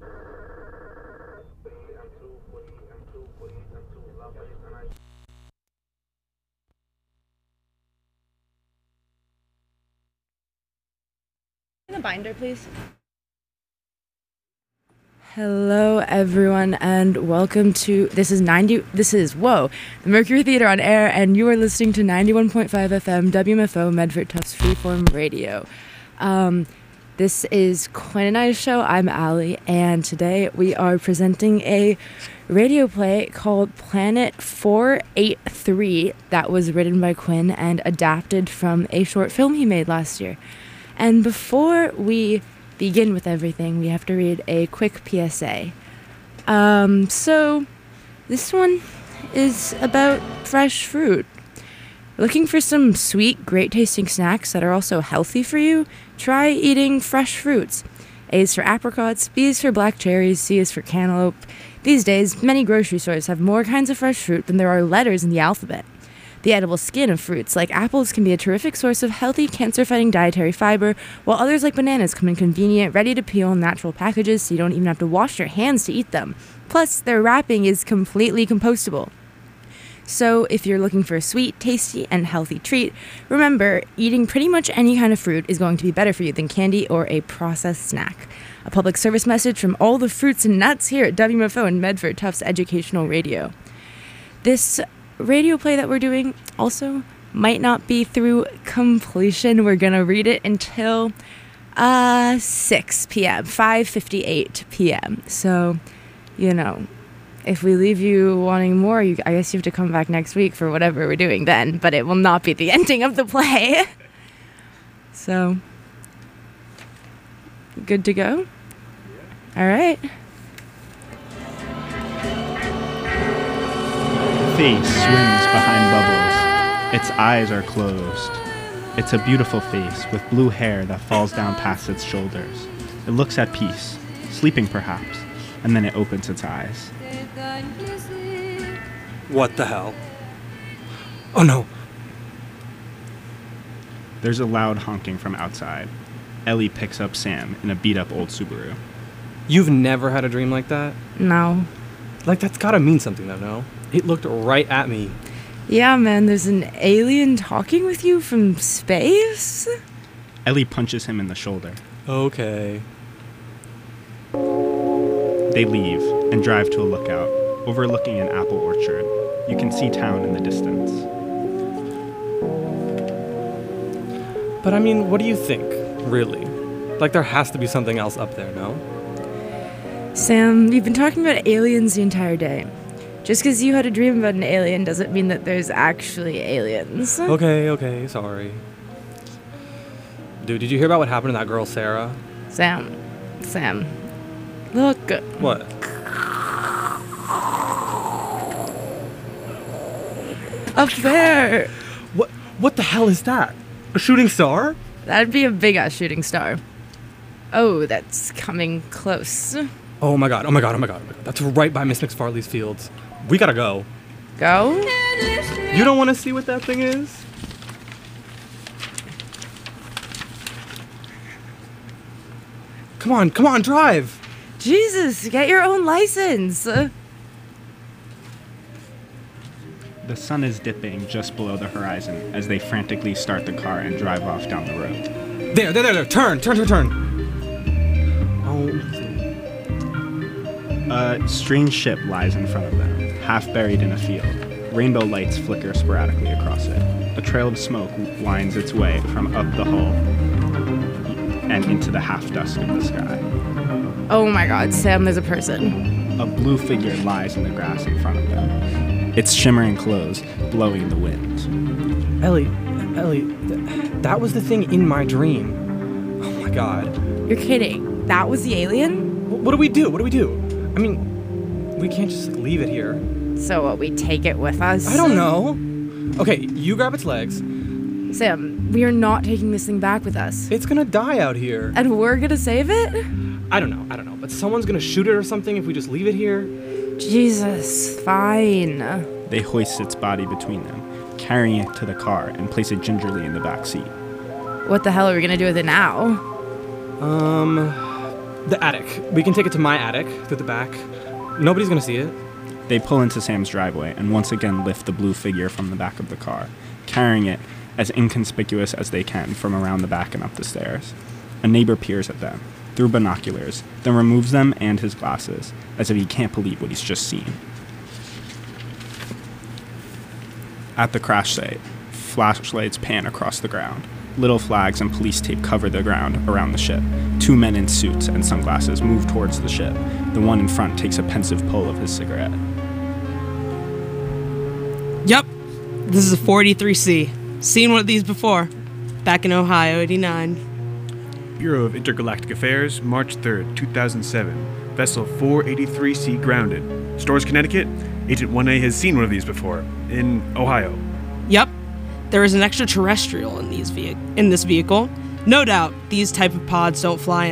The binder, please. Hello, everyone, and welcome to the Mercury Theater on air, and you are listening to 91.5 FM WMFO Medford Tufts Freeform Radio. This is Quinn and I's show. I'm Allie, and today we are presenting a radio play called Planet 483 that was written by Quinn and adapted from a short film he made last year. And before we begin with everything, we have to read a quick PSA. So this one is about fresh fruit. Looking for some sweet, great-tasting snacks that are also healthy for you? Try eating fresh fruits. A is for apricots, B is for black cherries, C is for cantaloupe. These days, many grocery stores have more kinds of fresh fruit than there are letters in the alphabet. The edible skin of fruits like apples can be a terrific source of healthy, cancer-fighting dietary fiber, while others like bananas come in convenient, ready-to-peel natural packages so you don't even have to wash your hands to eat them. Plus, their wrapping is completely compostable. So, if you're looking for a sweet, tasty, and healthy treat, remember, eating pretty much any kind of fruit is going to be better for you than candy or a processed snack. A public service message from all the fruits and nuts here at WMFO and Medford Tufts Educational Radio. This radio play that we're doing also might not be through completion. We're going to read it until 6 p.m., 5:58 p.m. So, if we leave you wanting more, I guess you have to come back next week for whatever we're doing then, but it will not be the ending of the play. So, good to go? All right. Face swims behind bubbles. Its eyes are closed. It's a beautiful face with blue hair that falls down past its shoulders. It looks at peace, sleeping perhaps, and then it opens its eyes. What the hell? Oh no! There's a loud honking from outside. Ellie picks up Sam in a beat-up old Subaru. You've never had a dream like that? No. Like, that's gotta mean something though, no? It looked right at me. Yeah, man, there's an alien talking with you from space? Ellie punches him in the shoulder. Okay. They leave and drive to a lookout, overlooking an apple orchard. You can see town in the distance. But I mean, what do you think, really? Like, there has to be something else up there, no? Sam, you've been talking about aliens the entire day. Just because you had a dream about an alien doesn't mean that there's actually aliens. Okay, sorry. Dude, did you hear about what happened to that girl, Sarah? Sam, look. What? Up there. What the hell is that? A shooting star? That'd be a big-ass shooting star. Oh, that's coming close. Oh my god. That's right by Miss McFarley's fields. We gotta go. Go? You don't want to see what that thing is? Come on, drive! Jesus, get your own license. The sun is dipping just below the horizon as they frantically start the car and drive off down the road. There, turn! Oh. A strange ship lies in front of them, half buried in a field. Rainbow lights flicker sporadically across it. A trail of smoke winds its way from up the hull and into the half-dusk of the sky. Oh my god, Sam, there's a person. A blue figure lies in the grass in front of them. Its shimmering clothes blowing in the wind. Ellie, that was the thing in my dream. Oh my god. You're kidding. That was the alien? What do we do? I mean, we can't just leave it here. So what, we take it with us? I don't know. Okay, you grab its legs. Sam, we are not taking this thing back with us. It's gonna die out here. And we're gonna save it? I don't know, but someone's gonna shoot it or something if we just leave it here. Jesus, fine. They hoist its body between them, carrying it to the car and place it gingerly in the back seat. What the hell are we gonna do with it now? The attic. We can take it to my attic through the back. Nobody's gonna see it. They pull into Sam's driveway and once again lift the blue figure from the back of the car, carrying it as inconspicuous as they can from around the back and up the stairs. A neighbor peers at them through binoculars, then removes them and his glasses, as if he can't believe what he's just seen. At the crash site, flashlights pan across the ground. Little flags and police tape cover the ground around the ship. 2 men in suits and sunglasses move towards the ship. The one in front takes a pensive pull of his cigarette. Yup, this is a 483C. Seen one of these before. Back in Ohio, 89. Bureau of Intergalactic Affairs, March 3rd, 2007. Vessel 483C grounded. Stores, Connecticut. Agent 1A has seen one of these before. In Ohio. Yup, there is an extraterrestrial in this vehicle. No doubt, these type of pods don't fly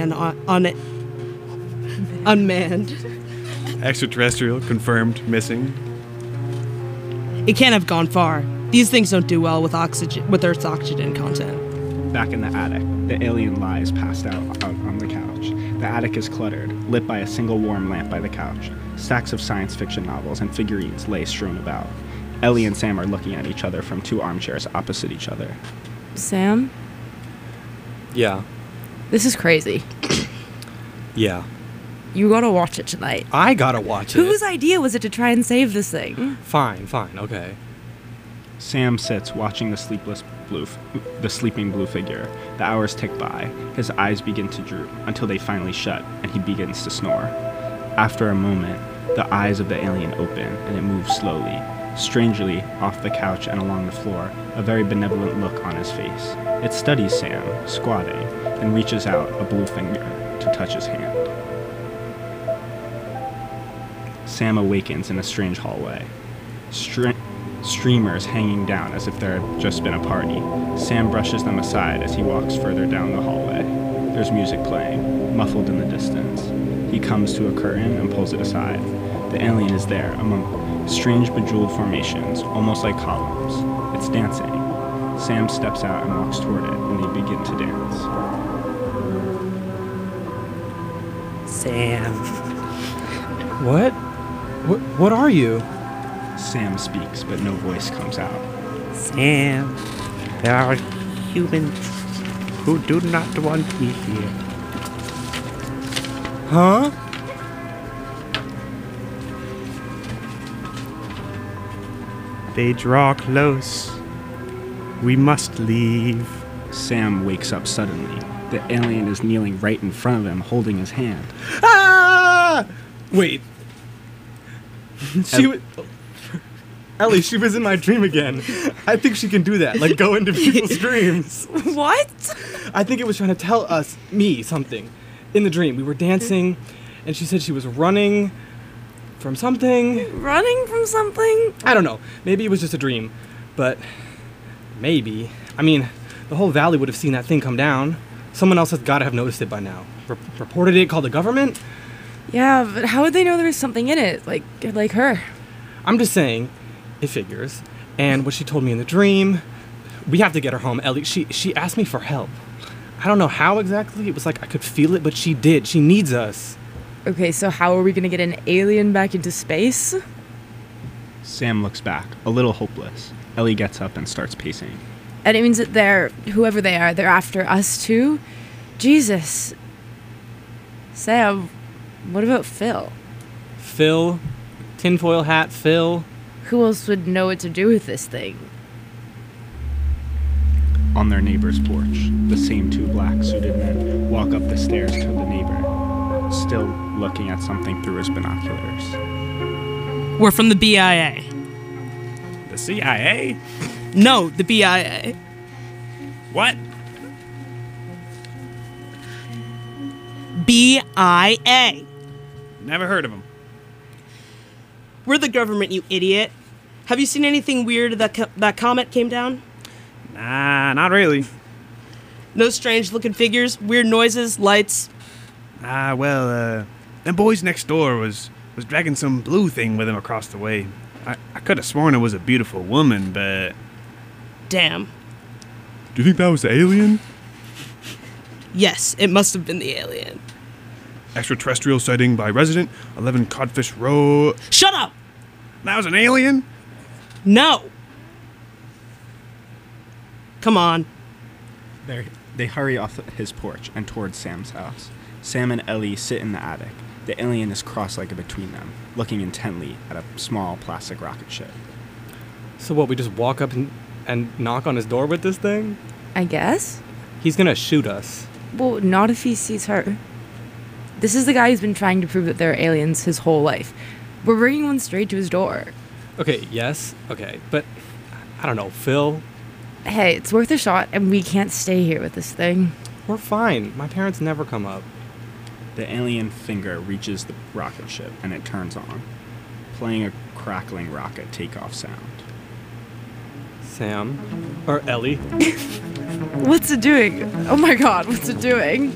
unmanned. Extraterrestrial, confirmed, missing. It can't have gone far. These things don't do well with Earth's oxygen content. Back in the attic, the alien lies passed out on the couch. The attic is cluttered, lit by a single warm lamp by the couch. Stacks of science fiction novels and figurines lay strewn about. Ellie and Sam are looking at each other from 2 armchairs opposite each other. Sam, Yeah. this is crazy. Yeah. You gotta watch it tonight. I gotta watch it. Whose idea was it to try and save this thing? Fine, okay. Sam sits watching the sleeping blue figure. The hours tick by. His eyes begin to droop until they finally shut and he begins to snore. After a moment, the eyes of the alien open and it moves slowly. Strangely, off the couch and along the floor, a very benevolent look on his face. It studies Sam, squatting, and reaches out a blue finger to touch his hand. Sam awakens in a strange hallway. Streamers hanging down as if there had just been a party. Sam brushes them aside as he walks further down the hallway. There's music playing, muffled in the distance. He comes to a curtain and pulls it aside. The alien is there among strange bejeweled formations, almost like columns. It's dancing. Sam steps out and walks toward it, and they begin to dance. Sam. What are you? Sam speaks, but no voice comes out. Sam. There are humans who do not want me here. Huh? They draw close. We must leave. Sam wakes up suddenly. The alien is kneeling right in front of him, holding his hand. Ah! Wait. Ellie, she was in my dream again. I think she can do that, like go into people's dreams. What? I think it was trying to tell me something. In the dream, we were dancing, and she said she was running from something. Running from something? I don't know. Maybe it was just a dream, but maybe. I mean, the whole valley would have seen that thing come down. Someone else has got to have noticed it by now. Reported it, called the government. Yeah, but how would they know there was something in it? Like her? I'm just saying, it figures. And what she told me in the dream, we have to get her home. Ellie, she asked me for help. I don't know how exactly. It was like I could feel it, but she did. She needs us. Okay, so how are we gonna get an alien back into space? Sam looks back, a little hopeless. Ellie gets up and starts pacing. And it means that whoever they are, they're after us too? Jesus. Sam, what about Phil? Phil, tinfoil hat, Phil. Who else would know what to do with this thing? On their neighbor's porch, the same 2 black-suited men walk up the stairs to the neighbor, still looking at something through his binoculars. We're from the BIA. The CIA? No, the BIA. What? BIA. Never heard of them. We're the government, you idiot. Have you seen anything weird that comet came down? Nah, not really. No strange-looking figures, weird noises, lights. Them boys next door was dragging some blue thing with him across the way. I could have sworn it was a beautiful woman, but... Damn. Do you think that was the alien? Yes, it must have been the alien. Extraterrestrial sighting by resident 11 Codfish Row. Shut up! That was an alien? No! Come on. They hurry off his porch and towards Sam's house. Sam and Ellie sit in the attic. The alien is cross-legged between them, looking intently at a small plastic rocket ship. So what, we just walk up and knock on his door with this thing? I guess. He's gonna shoot us. Well, not if he sees her. This is the guy who's been trying to prove that they're aliens his whole life. We're bringing one straight to his door. Okay, yes, okay, but I don't know, Phil, Hey, it's worth a shot, and we can't stay here with this thing. we're fine. My parents never come up. The alien finger reaches the rocket ship, and it turns on, playing a crackling rocket takeoff sound. Sam, or Ellie. What's it doing? Oh my god, what's it doing?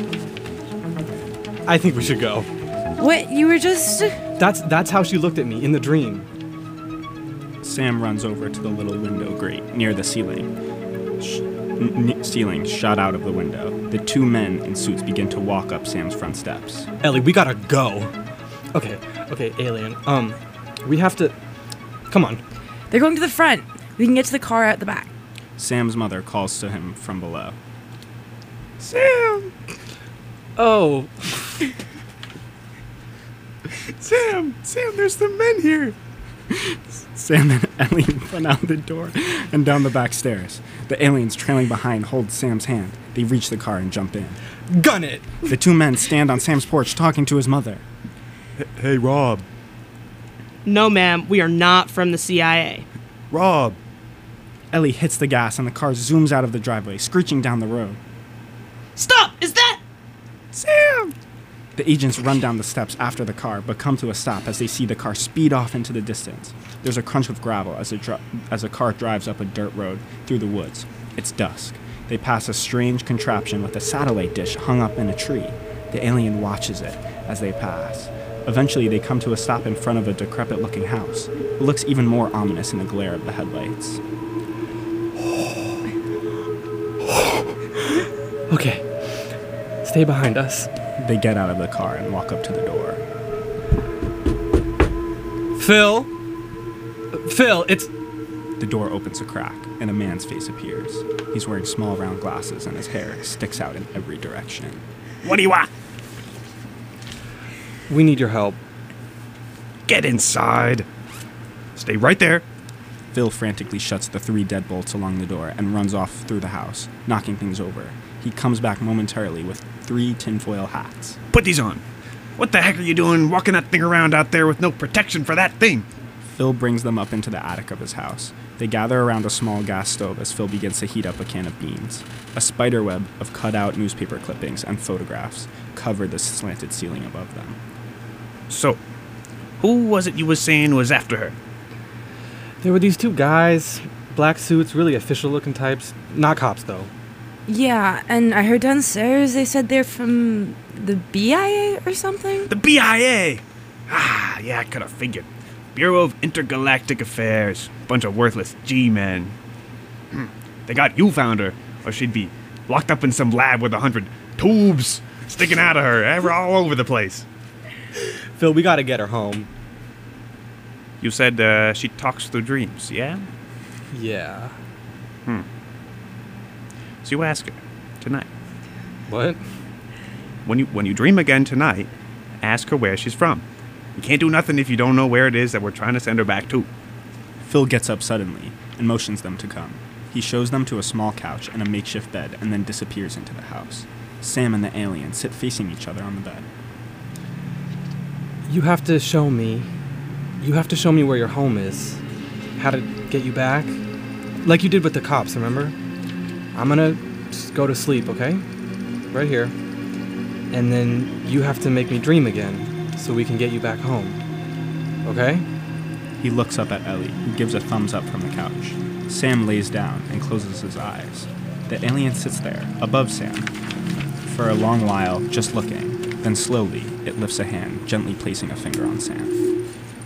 I think we should go. What? You were just... That's how she looked at me in the dream. Sam runs over to the little window grate near the ceiling. Ceiling shot out of the window. The two men in suits begin to walk up Sam's front steps. Ellie, we gotta go. Okay, alien. We have to. Come on. They're going to the front. We can get to the car out the back. Sam's mother calls to him from below. Sam! Oh, Sam, there's some men here. Sam and Ellie run out the door and down the back stairs. The aliens trailing behind hold Sam's hand. They reach the car and jump in. gun it. The two men stand on Sam's porch talking to his mother. Hey, Rob. No, ma'am, we are not from the CIA. Rob. Ellie hits the gas and the car zooms out of the driveway, screeching down the road. Stop! Is that... Sam! The agents run down the steps after the car, but come to a stop as they see the car speed off into the distance. There's a crunch of gravel as a car drives up a dirt road through the woods. It's dusk. They pass a strange contraption with a satellite dish hung up in a tree. The alien watches it as they pass. Eventually, they come to a stop in front of a decrepit-looking house. It looks even more ominous in the glare of the headlights. Okay. Stay behind us. They get out of the car and walk up to the door. Phil, it's... The door opens a crack, and a man's face appears. He's wearing small round glasses, and his hair sticks out in every direction. What do you want? We need your help. Get inside. Stay right there. Phil frantically shuts the 3 deadbolts along the door and runs off through the house, knocking things over. He comes back momentarily with 3 tinfoil hats. Put these on. What the heck are you doing walking that thing around out there with no protection for that thing? Phil brings them up into the attic of his house. They gather around a small gas stove as Phil begins to heat up a can of beans. A spider web of cut-out newspaper clippings and photographs cover the slanted ceiling above them. So, who was it you was saying was after her? There were these 2 guys, black suits, really official-looking types. Not cops, though. Yeah, and I heard downstairs they said they're from the BIA or something? The BIA! Ah, yeah, I could have figured. Bureau of Intergalactic Affairs. Bunch of worthless G-men. They got you found her, or she'd be locked up in some lab with 100 tubes sticking out of her all over the place. Phil, we gotta get her home. You said she talks through dreams, yeah? Yeah. So you ask her tonight. What? When you dream again tonight, ask her where she's from. You can't do nothing if you don't know where it is that we're trying to send her back to. Phil gets up suddenly and motions them to come. He shows them to a small couch and a makeshift bed and then disappears into the house. Sam and the alien sit facing each other on the bed. You have to show me where your home is. How to get you back. Like you did with the cops, remember? I'm gonna just go to sleep, okay? Right here. And then you have to make me dream again so we can get you back home. Okay? He looks up at Ellie, who gives a thumbs up from the couch. Sam lays down and closes his eyes. The alien sits there, above Sam, for a long while, just looking. Then slowly, it lifts a hand, gently placing a finger on Sam.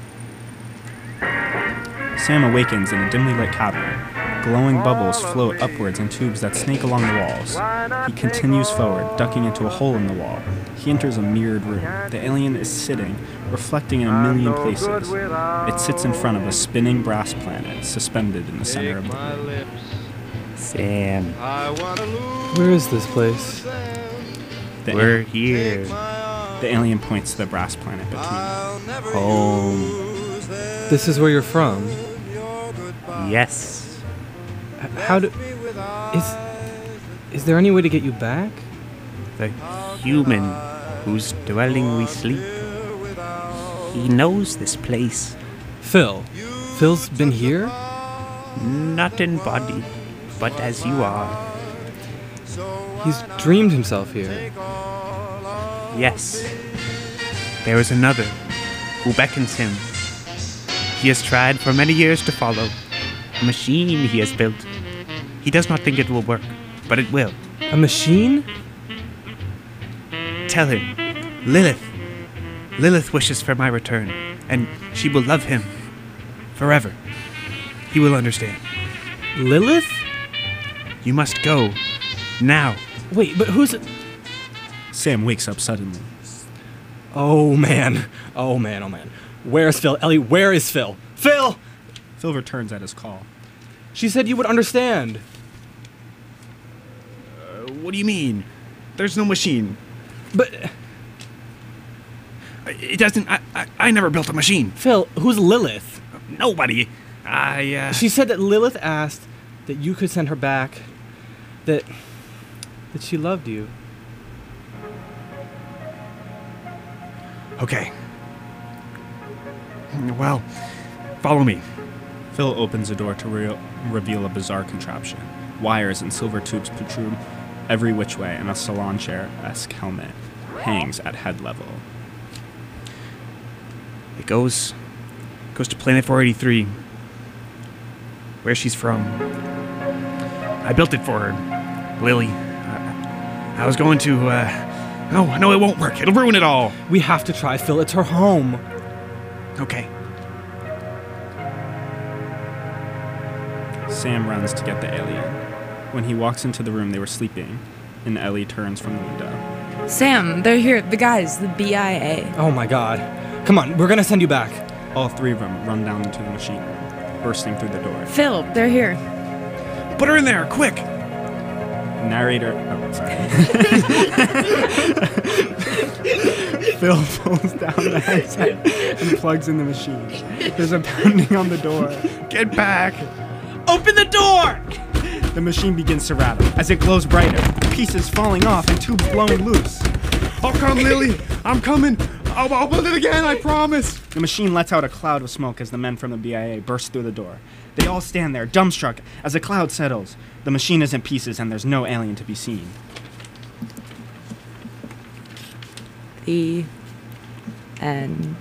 Sam awakens in a dimly lit cavern. Glowing bubbles float upwards in tubes that snake along the walls. He continues forward, ducking into a hole in the wall. He enters a mirrored room. The alien is sitting, reflecting in a million places. It sits in front of a spinning brass planet, suspended in the center of the room. Sam, Where is this place? The we're here. The alien points to the brass planet between them. Home. This is where you're from. Yes. How do... Is there any way to get you back? The human whose dwelling we sleep. He knows this place. Phil. Phil's been here? Not in body, but as you are. He's dreamed himself here. Yes. There is another who beckons him. He has tried for many years to follow. A machine he has built. He does not think it will work, but it will. A machine? Tell him, Lilith. Lilith wishes for my return, and she will love him forever. He will understand. Lilith? You must go. Now. Wait, but who's... Sam wakes up suddenly. Oh, man. Oh, man, oh, man. Where's Phil? Ellie, where is Phil? Phil! Phil returns at his call. She said you would understand. What do you mean? There's no machine. But, It doesn't. I never built a machine. Phil, who's Lilith? Nobody. She said that Lilith asked that you could send her back. That she loved you. Okay. Well, follow me. Phil opens a door to reveal a bizarre contraption. Wires and silver tubes protrude every which way, and a salon chair-esque helmet hangs at head level. It goes to Planet 483, where she's from. I built it for her, Lily. I was going to. No, it won't work. It'll ruin it all. We have to try, Phil. It's her home. Okay. Sam runs to get the alien. When he walks into the room, they were sleeping, and Ellie turns from the window. Sam, they're here. The guys, the BIA. Oh my god. Come on, we're gonna send you back. All three of them run down into the machine room, bursting through the door. Phil, they're here. Put her in there, quick! Narrator. Oh, sorry. Phil pulls down the headset and plugs in the machine. There's a pounding on the door. Get back! Open the door! The machine begins to rattle as it glows brighter, pieces falling off and tubes blowing loose. I'll come, Lily! I'm coming! I'll build it again, I promise! The machine lets out a cloud of smoke as the men from the BIA burst through the door. They all stand there, dumbstruck, as the cloud settles. The machine is in pieces and there's no alien to be seen. The end.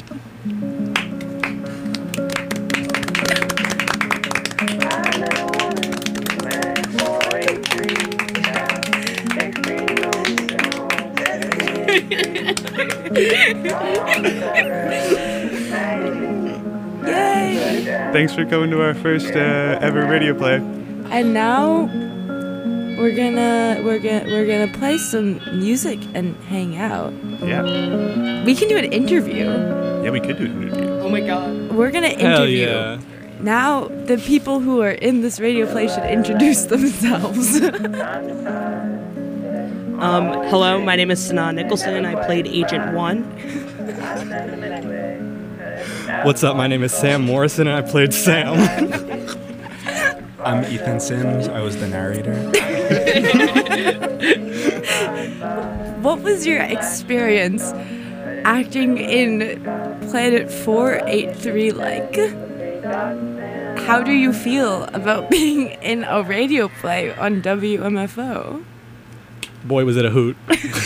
Yay! Thanks for coming to our first ever radio play. And now we're gonna play some music and hang out. Yeah. We can do an interview. Yeah, we could do an interview. Oh my god. We're gonna Hell interview. yeah. Now the people who are in this radio play should introduce themselves. Hello, my name is Sanaa Nicholson. I played Agent 1. What's up? My name is Sam Morrison and I played Sam. I'm Ethan Sims. I was the narrator. What was your experience acting in Planet 483 like? How do you feel about being in a radio play on WMFO? Boy, was it a hoot.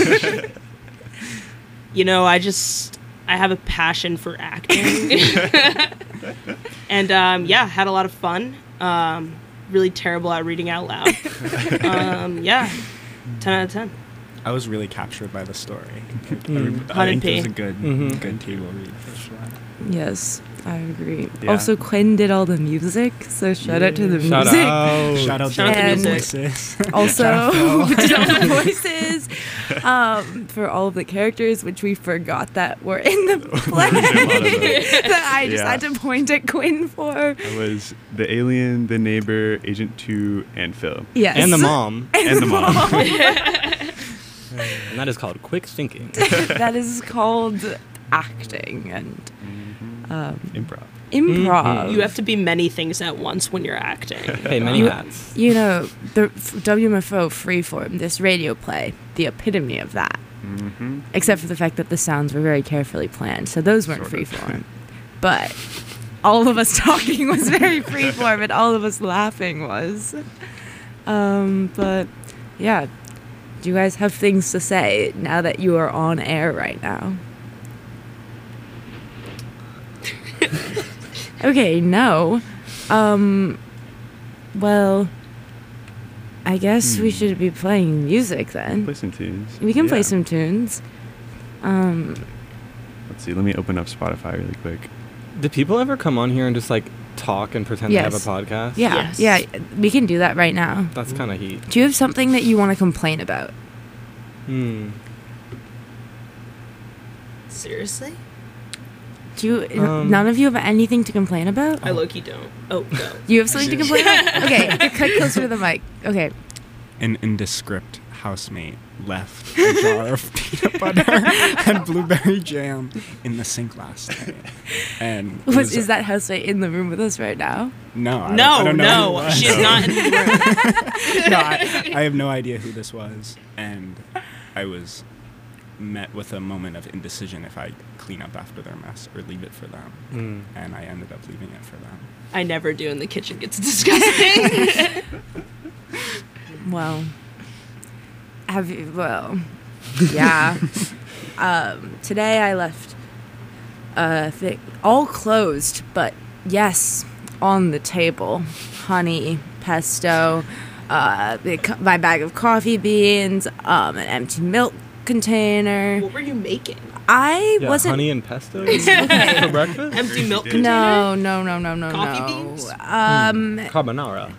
You know, I have a passion for acting. And yeah, had a lot of fun. Really terrible at reading out loud. Yeah, 10 out of 10. I was really captured by the story. I 100p. think it was a good table read for sure. Yes. I agree. Yeah. Also, Quinn did all the music, so shout out to the Shout music. out. Shout out Shout out to to the music. voices. Also, Shout out Phil. did all the voices for all of the characters, which we forgot that were in the play. That I just Yeah. had to point at Quinn for. I was the alien, the neighbor, Agent 2, and Phil. Yes. And the mom. And the mom. And that is called quick thinking. That is called acting and Improv. improv. You have to be many things at once when you're acting. Hey, many You- hats. You know, the WMFO Freeform, this radio play, the epitome of that. Mm-hmm. Except for the fact that the sounds were very carefully planned, so those weren't Sort of. freeform. But all of us talking was very freeform, and all of us laughing was. But yeah, do you guys have things to say now that you are on air right now? Okay, no. Well, I guess we should be playing music then. Play some tunes. We can play Yeah. some tunes. Let's see. Let me open up Spotify really quick. Do people ever come on here and just like talk and pretend they have a Yes. podcast? Yeah, Yes. yeah, we can do that right now. That's kind of heat. Do you have something that you want to complain about? Seriously? Do you? Um, None of you have anything to complain about? I low-key don't. Oh, no. You have something to complain about? Okay, click closer to the mic. Okay. An indescript housemate left a jar of peanut butter and blueberry jam in the sink last night. And it Is that housemate in the room with us right now? No, I No, don't know who it no. was. She is not in the room. No, I have no idea who this was, and I was met with a moment of indecision if I clean up after their mess or leave it for them, and I ended up leaving it for them. I never do, and the kitchen gets disgusting. Well, have you? Well, yeah. Today I left. All closed, but yes, on the table, honey, pesto, my bag of coffee beans, an empty milk container. What were you making? I Yeah, wasn't. honey and pesto Okay. for breakfast? Empty milk did. container? No. Coffee beans? Carbonara.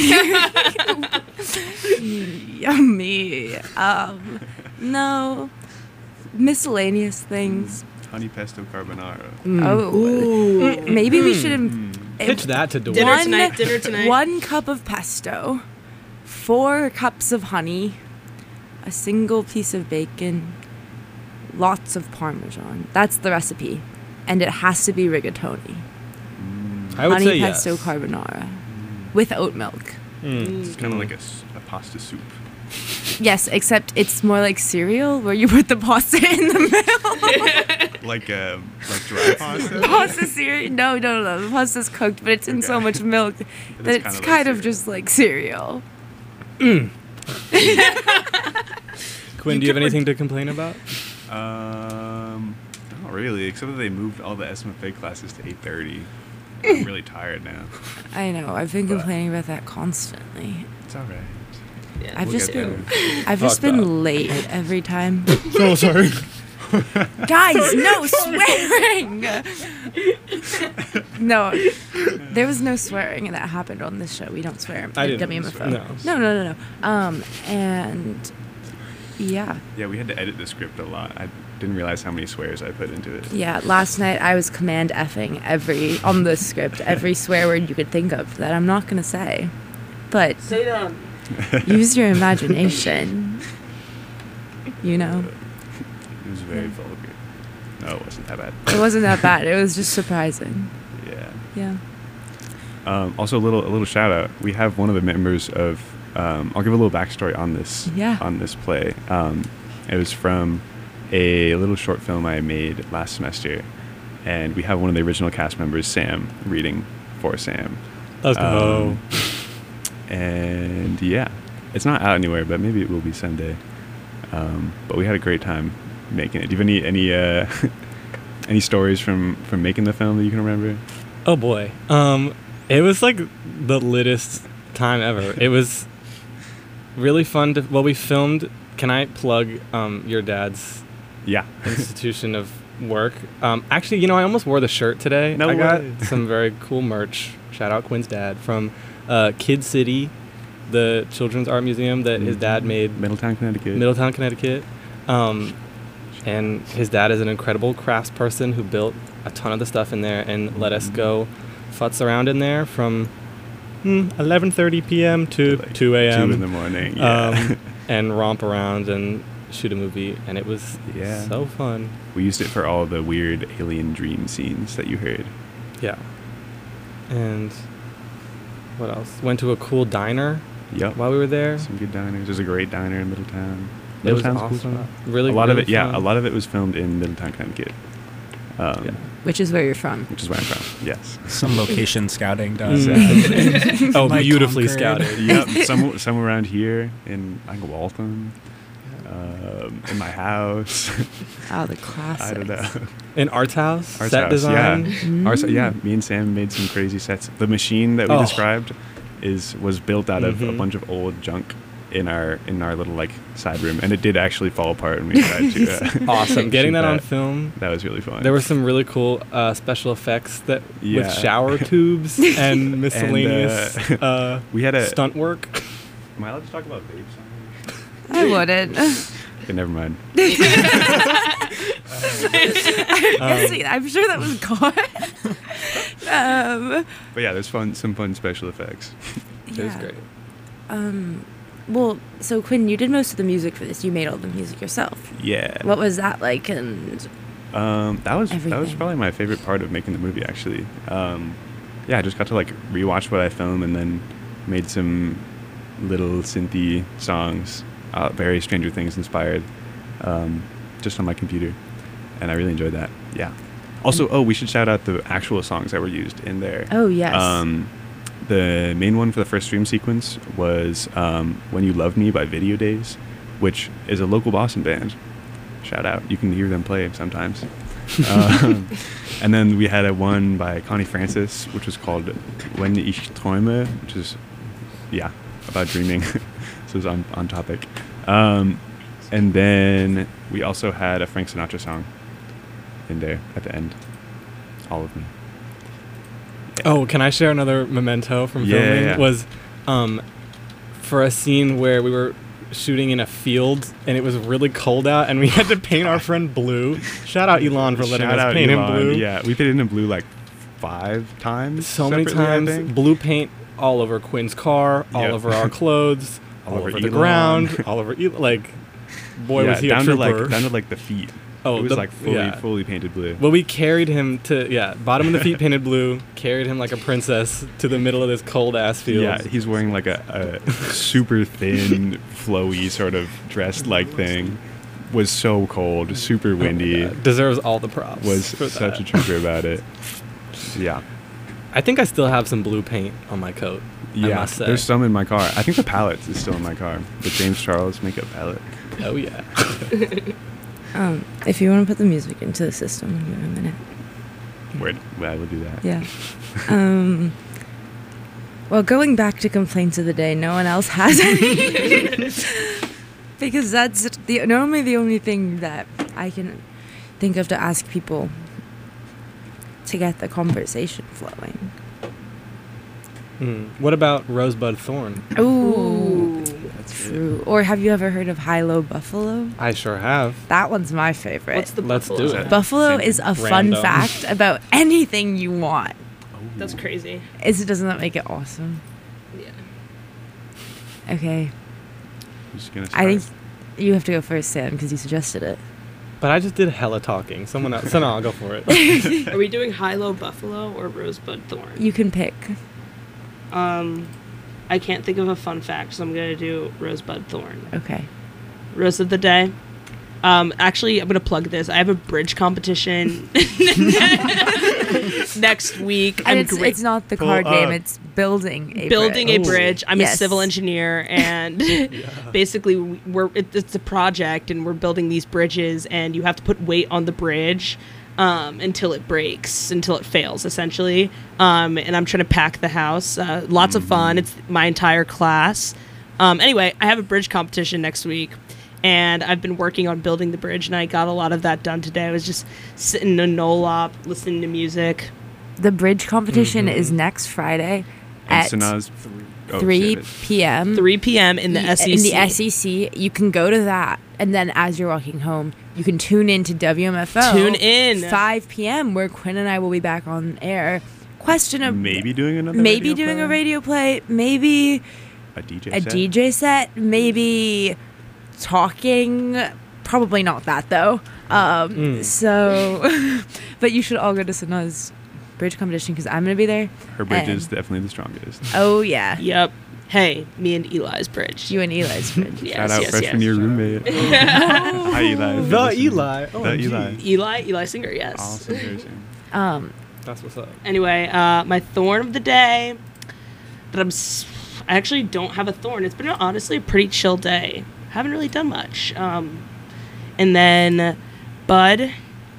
Yummy. No. Miscellaneous things. Honey pesto carbonara. Oh. Maybe we should. Pitch that to Dwayne. Dinner tonight. 1 cup of pesto, 4 cups of honey, a single piece of bacon, lots of Parmesan. That's the recipe. And it has to be rigatoni. I would honey say pesto yes. carbonara with oat milk. It's kind of like a pasta soup. Yes, except it's more like cereal where you put the pasta in the middle. Like dry pasta. Pasta cereal? No. The pasta's cooked, but it's in so Okay. much milk that it's kinda like kind of cereal. just like cereal. Quinn, do you have anything to complain about? Not really, except that they moved all the SMFA classes to 8:30. I'm really tired now. I know. I've been But- complaining about that constantly. It's all right. Yeah. I've We'll just get been there. I've just Fuck been that. late every time. Oh, sorry. Guys, no swearing. No, there was no swearing that happened on this show. We don't swear I at didn't WMFO. swear. No. And yeah, Yeah, we had to edit the script a lot. I didn't realize how many swears I put into it. yeah. Last night I was command effing on the script every swear word you could think of that I'm not gonna say, but Say them. use your imagination. You know, It was very vulgar. No, it wasn't that bad. it wasn't that bad. It was just surprising. Yeah. Yeah. Also, a little shout out. We have one of the members of. I'll give a little backstory on this. Yeah. On this play. It was from a little short film I made last semester, and we have one of the original cast members, Sam, reading for Sam. Let's go. And yeah, it's not out anywhere, but maybe it will be someday. But we had a great time making it. Do you have any any stories from making the film that you can remember? Oh boy. It was like the littest time ever. It was really fun to. Well, we filmed. Can I plug your dad's Yeah. institution of work. Actually, you know, I almost wore the shirt today. No I got way. some very cool merch. Shout out Quinn's dad from Kid City, the children's art museum that his dad made. Middletown, Connecticut. Middletown, Connecticut. And his dad is an incredible craftsperson who built a ton of the stuff in there and let us go futz around in there from 11:30 p.m. to Like 2 a.m. 2 in the morning. Yeah. And romp around and shoot a movie, and it was Yeah. so fun. We used it for all the weird alien dream scenes that you heard. Yeah. And what else? Went to a cool diner Yep. while we were there. Some good diners. There's a great diner in Middletown. It was Middletown's a awesome. cool spot. Really, A lot of really it, yeah. fun. A lot of it was filmed in Middletown, Connecticut. Yeah. Which is where you're from. Which is where I'm from. Yes. Some location scouting done. Oh, Like beautifully Concord. scouted. Yep. Some around here in I think Waltham. In my house. Oh, the classics. I don't know. In Arts House, Arts set House, design. Yeah, me and Sam made some crazy sets. The machine that we Oh. described was built out of a Mhm. bunch of old junk in our little like side room, and it did actually fall apart when we tried to. Awesome. Getting shoot that on film. That was really fun. There were some really cool special effects that Yeah. with shower tubes and miscellaneous we had a. stunt work. Am I allowed to talk about vapes? I wouldn't. Okay, never mind. I'm sure that was caught. But yeah, there's some fun special effects. It was great. Well, so Quinn, you did most of the music for this. You made all the music yourself. Yeah. What was that like? And That was Everything. probably my favorite part of making the movie, actually. Yeah, I just got to like rewatch what I filmed and then made some little synthy songs, very Stranger Things inspired, just on my computer, and I really enjoyed that. Yeah. Also, we should shout out the actual songs that were used in there. oh yes, The main one for the first stream sequence was "When You Loved Me" by Video Days, which is a local Boston band. Shout out! You can hear them play sometimes. And then we had a one by Connie Francis, which was called "Wenn ich träume," which is about dreaming. So it was on topic. And then we also had a Frank Sinatra song in there at the end. All of me. Oh, can I share another memento from Yeah, filming? yeah. Was for a scene where we were shooting in a field and it was really cold out and we had to paint our friend blue. Shout out Elon for letting Shout us out paint Elon. him blue. Yeah, we painted him blue like 5 times. So many separately, I times. think. Blue paint all over Quinn's car, all Yep. over our clothes, all All over over the Elon. ground, all over like boy Yeah, was he down a to trooper. down to like the feet. Oh, it was the- like yeah. fully painted blue. Well, we carried him to bottom of the feet painted blue, carried him like a princess to the middle of this cold ass field. Yeah, he's wearing like a super thin, flowy sort of dressed like thing. Was so cold, super windy. Deserves all the props. Was for such that. a trooper about it. Yeah. I think I still have some blue paint on my coat. I Yeah, must say. there's some in my car. I think the palette is still in my car. The James Charles makeup palette. Oh yeah. if you want to put the music into the system, I'll give it a minute. Word. Well, I will do that. Yeah. Well, going back to complaints of the day, no one else has any. Because that's normally the only thing that I can think of to ask people to get the conversation flowing. What about Rosebud Thorn? Ooh, That's true. Or have you ever heard of High-Low Buffalo? I sure have. That one's my favorite. What's the Let's buffalo? do it. Buffalo is a fun Random. fact about anything you want. That's crazy. Doesn't that make it awesome? Yeah. Okay. I'm just gonna I start. think you have to go first, Sam, because you suggested it. But I just did hella talking. Someone else. So no, I'll go for it. Are we doing High-Low Buffalo or Rosebud Thorn? You can pick. I can't think of a fun fact, so I'm gonna do Rosebud Thorn. Okay. Rose of the day. Actually, I'm gonna plug this. I have a bridge competition next week. And it's not the card Pull game, up. it's building a building bridge. a bridge. I'm Yes. a civil engineer, and basically it's a project, and we're building these bridges, and you have to put weight on the bridge until it breaks, until it fails, essentially. And I'm trying to pack the house. Lots of fun. It's my entire class. Anyway, I have a bridge competition next week, and I've been working on building the bridge, and I got a lot of that done today. I was just sitting in NOLAP, listening to music. The bridge competition is next Friday at Sanaa's 3 p.m. 3 p.m. in the SEC. In the SEC, you can go to that, and then as you're walking home, you can tune in to WMFO. Tune in. 5 p.m. where Quinn and I will be back on air. Question of Maybe doing another maybe radio doing play? a radio play, maybe A DJ a set? DJ set, maybe talking. Probably not that though. So, but you should all go to Sanaa's bridge competition because I'm gonna be there. Her bridge and- is definitely the strongest. Oh yeah, Yep. Hey, me and Eli's bridge. you and Eli's bridge. Yes, Shout out yes, freshman yes. year roommate. Hi, Eli. The Listen. Eli. The OMG. Eli. Eli Singer, yes. Awesome person. That's what's up. Anyway, my thorn of the day that I actually don't have a thorn. It's been honestly a pretty chill day. Haven't really done much. And then Bud.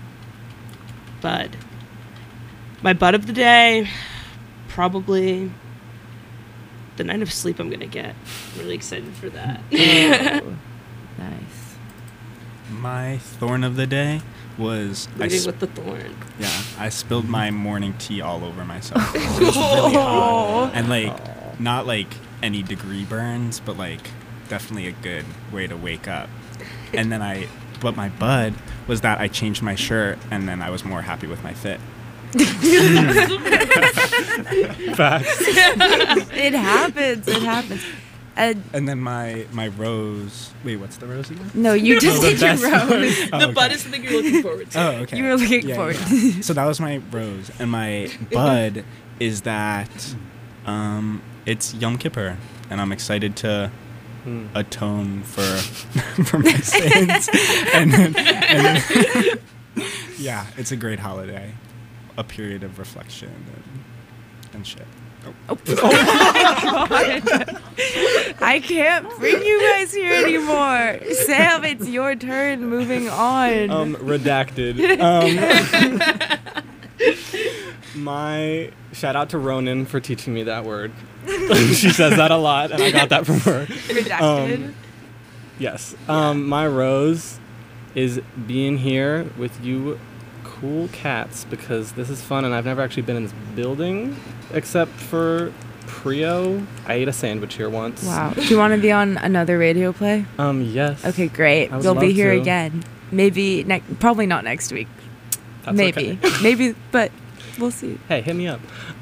My bud of the day, probably the night of sleep I'm gonna get. I'm really excited for that. Nice. My thorn of the day was Leading with the thorn. I spilled my morning tea all over myself. It was really hot. And not like any degree burns, but like definitely a good way to wake up. And then but my bud was that I changed my shirt and then I was more happy with my fit. Facts. It happens. It happens. And then my rose. Wait, what's the rose again? No, you just did your best rose. The bud is the thing you're looking forward to. Oh, okay. You were looking forward. Yeah. So that was my rose, and my bud is that it's Yom Kippur, and I'm excited to atone for my sins, and then yeah, it's a great holiday, a period of reflection and shit. I can't bring you guys here anymore. Sam, it's your turn. Moving on. Redacted. My shout out to Ronan for teaching me that word. She says that a lot, and I got that from her. Redacted. Yes. My rose is being here with you cool cats because this is fun, and I've never actually been in this building except for Prio. I ate a sandwich here once. Wow. Do you want to be on another radio play? Yes. Okay, great. I would You'll be love here to. again. Maybe probably not next week. That's Maybe. okay. Maybe, but we'll see. Hey, hit me up.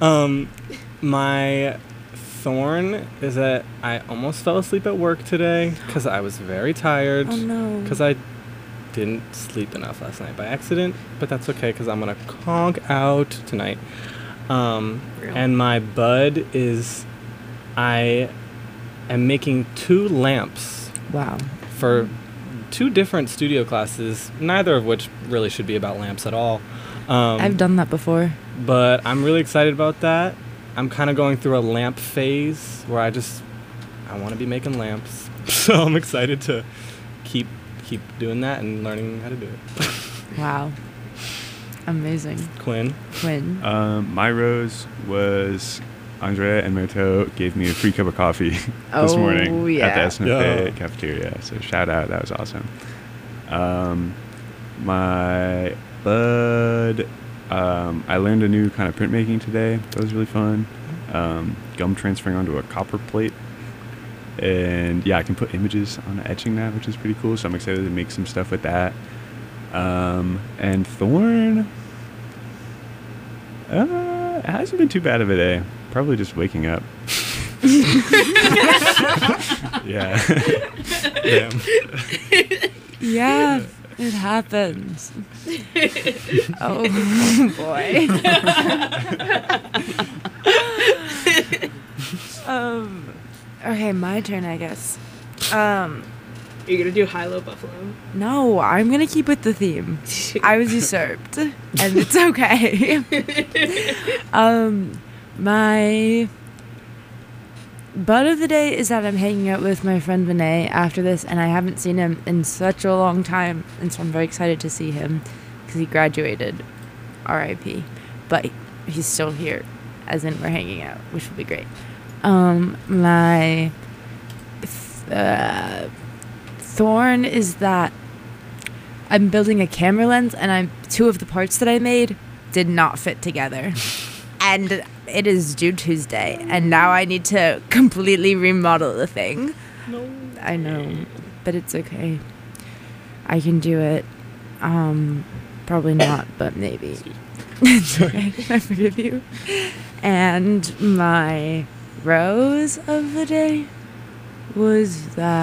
My thorn is that I almost fell asleep at work today because I was very tired. Oh no. Because I didn't sleep enough last night by accident, but that's okay because I'm gonna conk out tonight. And my bud is I am making 2 lamps Wow. for 2 different studio classes, neither of which really should be about lamps at all. I've done that before. But I'm really excited about that. I'm kind of going through a lamp phase where I want to be making lamps. So I'm excited to keep doing that and learning how to do it. Wow. Amazing. Quinn. My rose was Andrea and Merto gave me a free cup of coffee this Oh, morning yeah. at the SNFA Yeah. cafeteria. So shout out, that was awesome. My bud, I learned a new kind of printmaking today. That was really fun. Gum transferring onto a copper plate. And yeah, I can put images on an etching mat, which is pretty cool. So I'm excited to make some stuff with that. And Thorn, it hasn't been too bad of a day. Probably just waking up. Yeah. Damn. Yeah, it happens. Oh boy. Okay, my turn, I guess. You're gonna do high-low buffalo. No, I'm gonna keep with the theme. I was usurped, and it's okay. My butt of the day is that I'm hanging out with my friend Vinay after this, and I haven't seen him in such a long time, and so I'm very excited to see him because he graduated, R.I.P. But he's still here, as in we're hanging out, which will be great. My thorn is that I'm building a camera lens, and two of the parts that I made did not fit together. And it is due Tuesday, and now I need to completely remodel the thing. No. I know, but it's okay. I can do it. Probably not, but maybe. It's okay. I forgive you. And my rose of the day was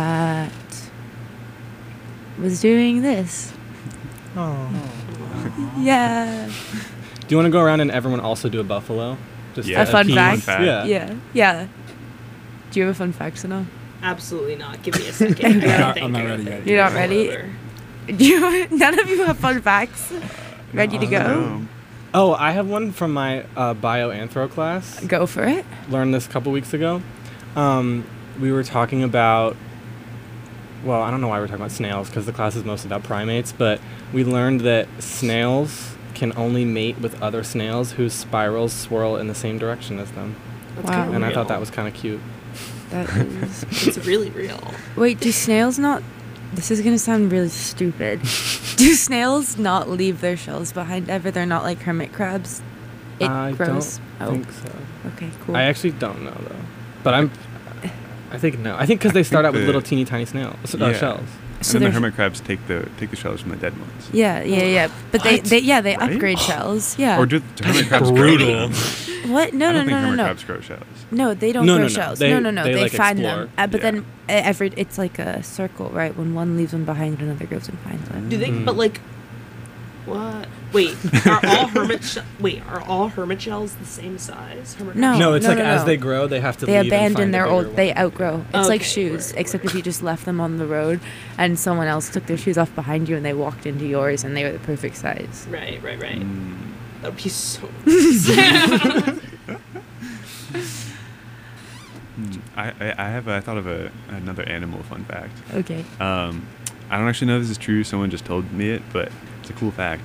doing this. Oh. Yeah. Do you want to go around and everyone also do a buffalo? Just Yeah. A fun piece? fact? Yeah. Yeah. Do you have a fun fact, Sano? Absolutely not. Give me a second. I gotta think. I'm not ready yet. You're not ready? None of you have fun facts ready to go? No. Oh, I have one from my bioanthro class. Go for it. Learned this a couple weeks ago. We were talking about, well, I don't know why we're talking about snails because the class is mostly about primates, but we learned that snails can only mate with other snails whose spirals swirl in the same direction as them. That's Wow. kinda And I thought real. that was kind of cute. That is. It's really real. Wait, do snails not? This is gonna sound really stupid. Do snails not leave their shells behind ever? They're not like hermit crabs. It I grows. don't think so. Okay, cool. I actually don't know though, but I think no. I think because they start think out with the- little teeny tiny snails, Yeah. shells. So And then the they're- hermit crabs take the shells from the dead ones. Yeah. But What? they Right? upgrade shells. Yeah. Or do hermit crabs brutal. grow them? What? No, I no, don't think no, hermit no. crabs grow shells. No, they don't No, grow no, no. shells. They- No. they, They like, find explore. them. But Yeah. then it's like a circle, right? When one leaves one behind, another goes and finds one. Do they? Mm. But like, what? Wait, are all hermit shells the same size? Hermit No. No, it's like no, as no. they grow, they have to They leave and abandon find a their bigger old. one. They outgrow. It's like Okay, shoes, right, except right. if you just left them on the road, and someone else took their shoes off behind you, and they walked into yours, and they were the perfect size. Right. Mm. That would be so. I thought of another animal fun fact. Okay. I don't actually know if this is true. Someone just told me it, but it's a cool fact.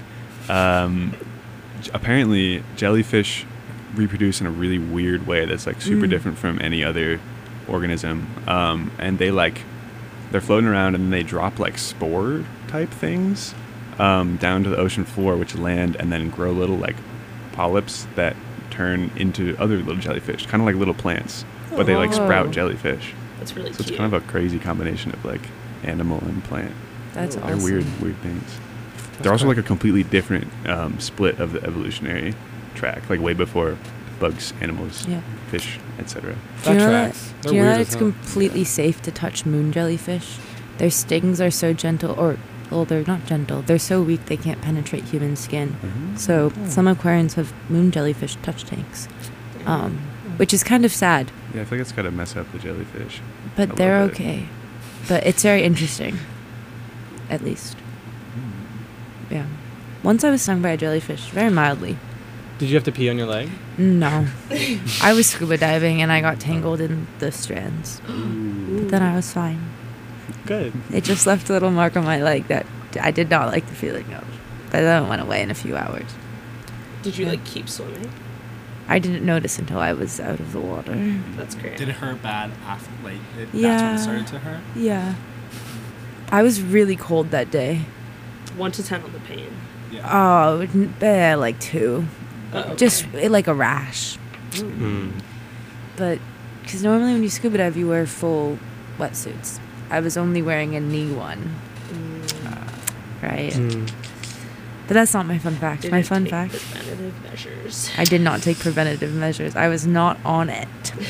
Apparently, jellyfish reproduce in a really weird way that's like super different from any other organism. And they're floating around and then they drop like spore type things down to the ocean floor, which land and then grow little like polyps that turn into other little jellyfish, kind of like little plants, but they like sprout Whoa. jellyfish. That's really So cute. it's kind of a crazy combination of like animal and plant. That's They're awesome. weird things. They're also like a completely different split of the evolutionary track, like way before bugs, animals, Yeah. fish, etc. Do you know that? tracks. Do They're you know weird that as it's hell. completely safe to touch moon jellyfish? Their stings are so gentle, well, they're not gentle. They're so weak they can't penetrate human skin. So some aquariums have moon jellyfish touch tanks, which is kind of sad, Yeah, I feel like it's gotta mess up the jellyfish. but A they're little bit. okay. But it's very interesting, at least. Yeah. Once I was stung by a jellyfish, very mildly. Did you have to pee on your leg? No. I was scuba diving and I got tangled in the strands. But then I was fine. Good. It just left a little mark on my leg that I did not like the feeling of. But then it went away in a few hours. Did you like keep swimming? I didn't notice until I was out of the water. That's great. Did it hurt bad after, like, that's when Yeah. it started to hurt? Yeah. I was really cold that day. 1 to 10 on the pain. Yeah. Oh, like 2. Oh, Just okay. like a rash. But, because normally when you scuba dive, you wear full wetsuits. I was only wearing a knee one. Right? But that's not my fun fact. My Didn't fun take fact. preventative measures. I did not take preventative measures. I was not on it.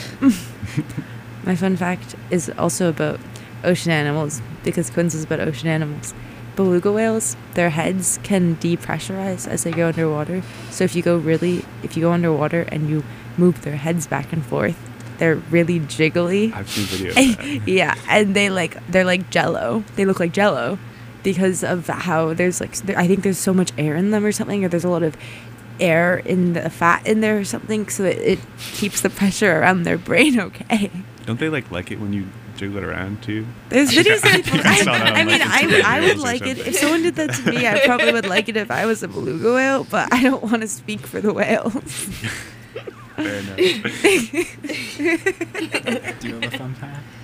My fun fact is also about ocean animals, because Quinn's is about ocean animals. Beluga whales, their heads can depressurize as they go underwater. So if you go underwater and you move their heads back and forth, they're really jiggly. I've seen videos of that. Yeah, and they're like jello. They look like jello because of how I think there's so much air in them or something, or there's a lot of air in the fat in there or something, so it keeps the pressure around their brain okay. Don't they like it when you jiggle it around too? There's videos that I saw that on, I mean, like, I Instagram would or like it. something. If someone did that to me, I probably would like it if I was a beluga whale, but I don't want to speak for the whales. Fair enough. Do you have a fun fact?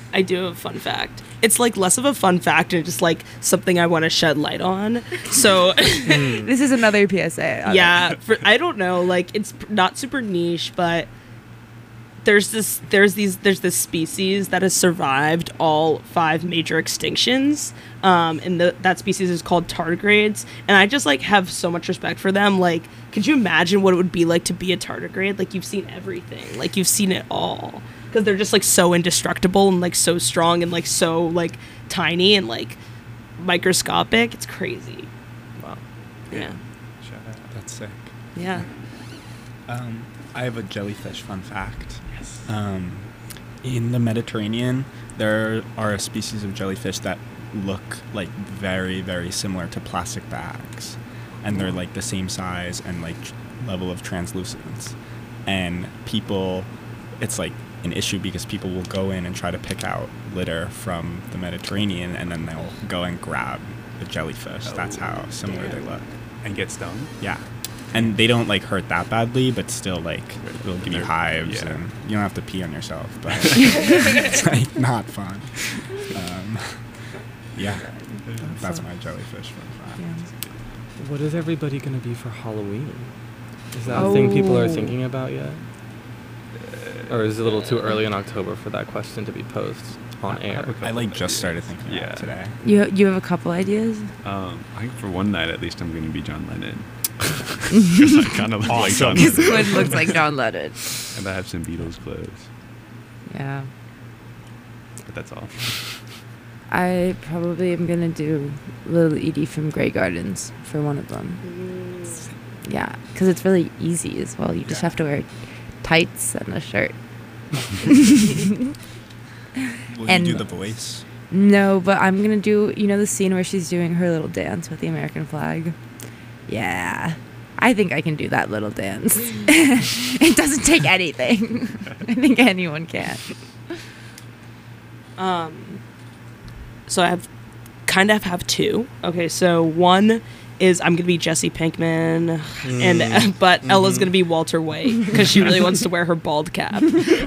I do have a fun fact. It's like less of a fun fact and just like something I want to shed light on. So This is another PSA. yeah, I don't know, like it's not super niche, but there's this species that has survived all 5 major extinctions, and that species is called tardigrades, and I just like have so much respect for them. Like, could you imagine what it would be like to be a tardigrade? Like, you've seen everything, like you've seen it all, because they're just like so indestructible and like so strong and like so like tiny and like microscopic. It's crazy. Wow. Yeah. Shout out. That's sick. Yeah. I have a jellyfish fun fact. Yes. In the Mediterranean, there are a species of jellyfish that look like very, very similar to plastic bags, and they're like the same size and like level of translucence. And people, it's like an issue because people will go in and try to pick out litter from the Mediterranean, and then they'll go and grab the jellyfish. That's how similar they look. And get stung. Yeah. And they don't like hurt that badly, but still like it'll give you hives, Yeah. and you don't have to pee on yourself, but it's like not fun. Yeah, that's my jellyfish fun fact. Yeah. What is everybody gonna be for Halloween? Is that a thing people are Oh. thinking about yet? Or is it a little too early in October for that question to be posed on air? I like just started thinking Yeah. about it today. You have a couple ideas? I think for one night at least I'm going to be John Lennon. Because I kind of look like John His Lennon. hood looks like John Lennon. And I have some Beatles clothes. Yeah. But that's all. I probably am gonna do Little Edie from Grey Gardens for one of them. Yeah, because it's really easy as well. You just have to wear tights and a shirt. Will And- you do the voice? No, but I'm gonna do, you know, the scene where she's doing her little dance with the American flag? Yeah. I think I can do that little dance. It doesn't take anything. I think anyone can. So I have 2. Okay, so one is I'm gonna be Jesse Pinkman, and but Ella's gonna be Walter White because she really wants to wear her bald cap.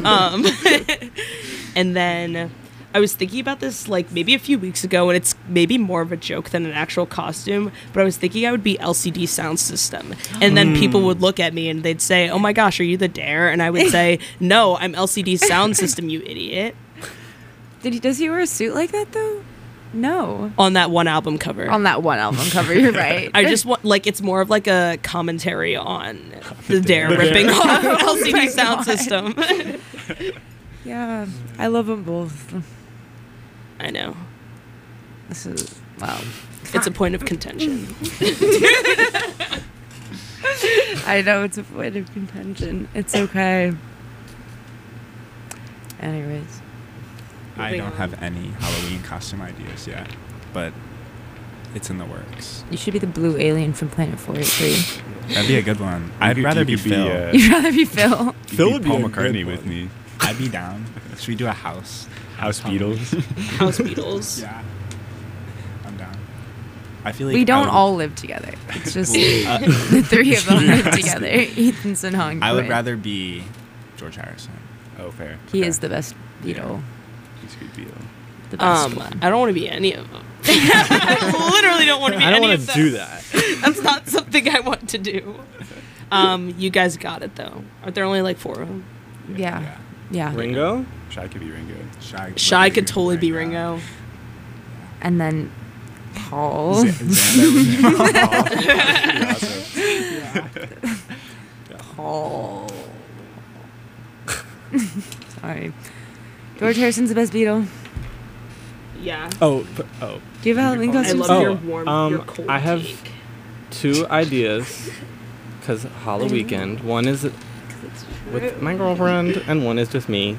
And then I was thinking about this like maybe a few weeks ago, and it's maybe more of a joke than an actual costume. But I was thinking I would be LCD Sound System, and then people would look at me and they'd say, "Oh my gosh, are you the Dare?" And I would say, "No, I'm LCD Sound System, you idiot." Does he wear a suit like that though? No. On that one album cover. On that one album cover, you're right. I just want, like, it's more of like a commentary on the Dare ripping off LCD my Sound God. System. Yeah, I love them both. I know. This is, wow. It's a point of contention. I know it's a point of contention. It's okay. Anyways. I Moving don't on. have any Halloween costume ideas yet, but it's in the works. You should be the blue alien from Planet 483. That'd be a good one. I'd rather be Phil. You'd rather be Phil. Phil would be Paul a good McCartney one. with me. I'd be down. Should we do a house? House Beatles. House Beatles. Yeah. I'm down. I feel like We I don't would- all live together. It's just the 3 of them live together. Ethan Sinhong. I would rather be George Harrison. Oh, fair. He is the best Beatle. He's a good Beatle. The best one. I don't want to be any of them. I literally don't want to be I don't any want of to them. do that. That's not something I want to do. You guys got it though. Aren't there only like 4 of them? Yeah. Yeah. Ringo? Shy could be Ringo. Shy could totally be Ringo. And then Paul. Paul. Sorry. George Harrison's the best Beatle. Yeah. Oh. Do you have a Halloween I costume? love Oh, your warm, your cold I have take. 2 ideas because Halloween weekend. One is with my girlfriend, and one is just me.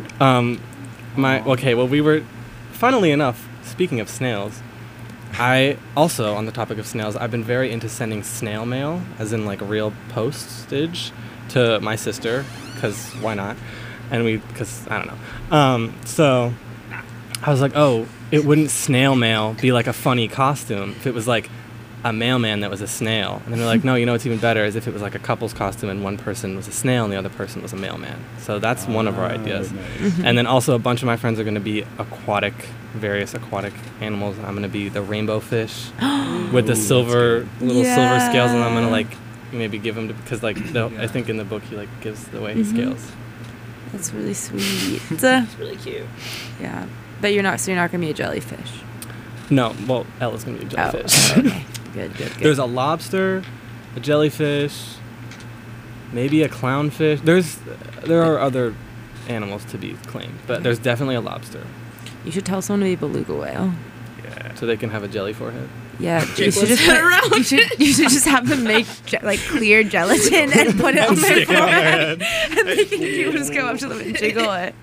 We were, funnily enough, speaking of snails, I also, on the topic of snails, I've been very into sending snail mail, as in like real postage, to my sister, because why not? And because I don't know. So I was like, oh, it wouldn't snail mail be like a funny costume if it was like a mailman that was a snail. And then they're like, no, you know what's even better is if it was like a couple's costume and one person was a snail and the other person was a mailman. So that's one of our ideas. Nice. And then also a bunch of my friends are going to be various aquatic animals. I'm going to be the rainbow fish with the silver scales, and I'm going to like maybe give them because like I think in the book he like gives away his scales. That's really sweet. It's really cute. Yeah. But you're not gonna be a jellyfish. No, well, Ella's going to be a jellyfish. Oh, okay. Good. There's a lobster, a jellyfish, maybe a clownfish. There are other animals to be claimed, but there's definitely a lobster. You should tell someone to be a beluga whale. Yeah. So they can have a jelly forehead. Yeah, you Jiggles should just it around. you should just have them make like clear gelatin and put it on their Stick it on their forehead, and they can you just go up to them and jiggle it.